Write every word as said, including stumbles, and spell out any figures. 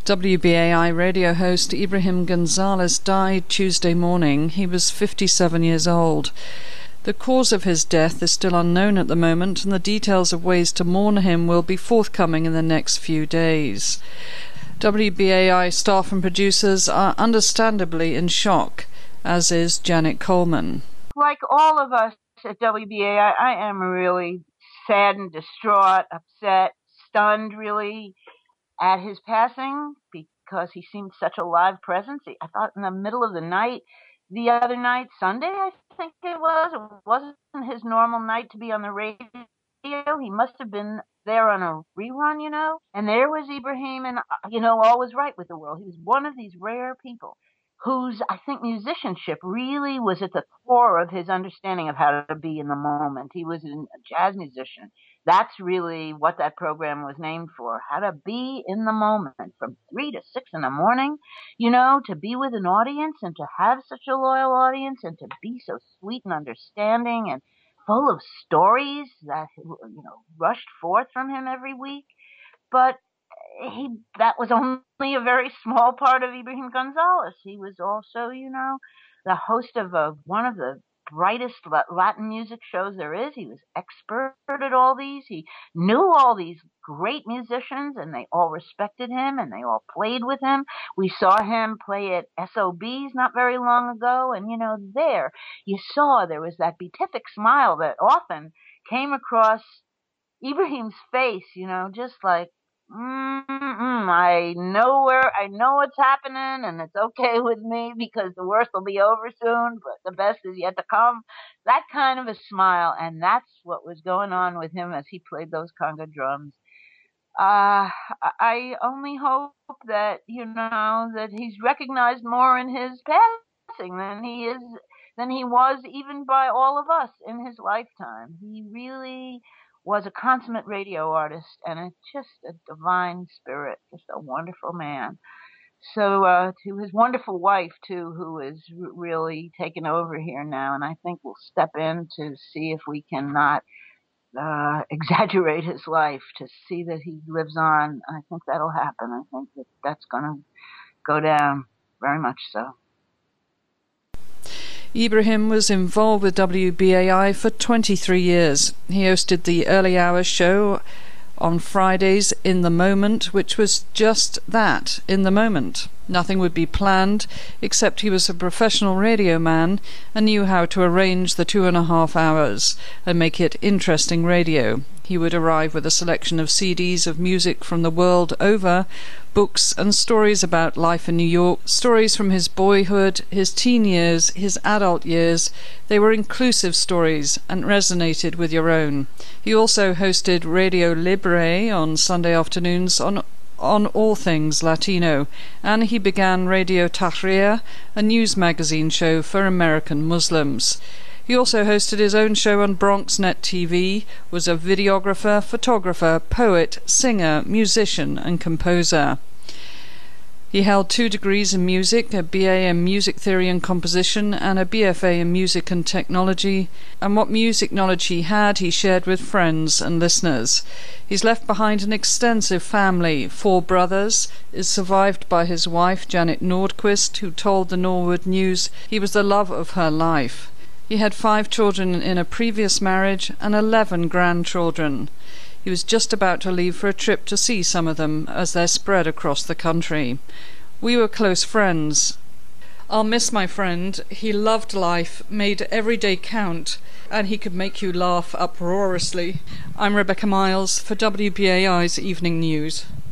W B A I radio host Ibrahim Gonzalez died Tuesday morning. He was fifty-seven years old. The cause of his death is still unknown at the moment, and the details of ways to mourn him will be forthcoming in the next few days. W B A I staff and producers are understandably in shock, as is Janet Coleman. Like all of us at W B A I, I am really sad and distraught, upset, stunned really at his passing, because he seemed such a live presence. I thought in the middle of the night, the other night, Sunday, I think it was, it wasn't his normal night to be on the radio. He must have been there on a rerun, you know. And there was Ibrahim, and, you know, all was right with the world. He was one of these rare people whose, I think, musicianship really was at the core of his understanding of how to be in the moment. He was a jazz musician. That's really what that program was named for, how to be in the moment from three to six in the morning, you know, to be with an audience and to have such a loyal audience and to be so sweet and understanding and full of stories that, you know, rushed forth from him every week. But he that was only a very small part of Ibrahim Gonzalez. He was also, you know, the host of a, one of the brightest Latin music shows there is. He was expert at all these. He knew all these great musicians, and they all respected him, and they all played with him. We saw him play at S O Bs not very long ago, and, you know, there you saw there was that beatific smile that often came across Ibrahim's face, you know, just like, Mm-mm, I know where I know what's happening, and it's okay with me because the worst will be over soon, but the best is yet to come. That kind of a smile, and that's what was going on with him as he played those conga drums. Uh, I only hope that, you know, that he's recognized more in his passing than he is than he was even by all of us in his lifetime. He really was a consummate radio artist and a, just a divine spirit, just a wonderful man. So uh, to his wonderful wife, too, who is r- really taken over here now, and I think we'll step in to see if we can not uh, exaggerate his life, to see that he lives on. I think that'll happen. I think that that's going to go down, very much so. Ibrahim was involved with W B A I for twenty-three years. He hosted the early hours show on Fridays, In the Moment, which was just that, in the moment. Nothing would be planned, except he was a professional radio man and knew how to arrange the two and a half hours and make it interesting radio. He would arrive with a selection of C Ds of music from the world over, books and stories about life in New York, stories from his boyhood, his teen years, his adult years. They were inclusive stories and resonated with your own. He also hosted Radio Libre on Sunday afternoons on on all things Latino, and he began Radio Tahrir, a news magazine show for American Muslims. He also hosted his own show on BronxNet T V, was a videographer, photographer, poet, singer, musician and composer. He held two degrees in music, a B A in Music Theory and Composition and a B F A in Music and Technology, and what music knowledge he had he shared with friends and listeners. He's left behind an extensive family, four brothers, is survived by his wife Janet Nordquist, who told the Norwood News he was the love of her life. He had five children in a previous marriage and eleven grandchildren. He was just about to leave for a trip to see some of them as they're spread across the country. We were close friends. I'll miss my friend. He loved life, made every day count, and he could make you laugh uproariously. I'm Rebecca Miles for W B A I's Evening News.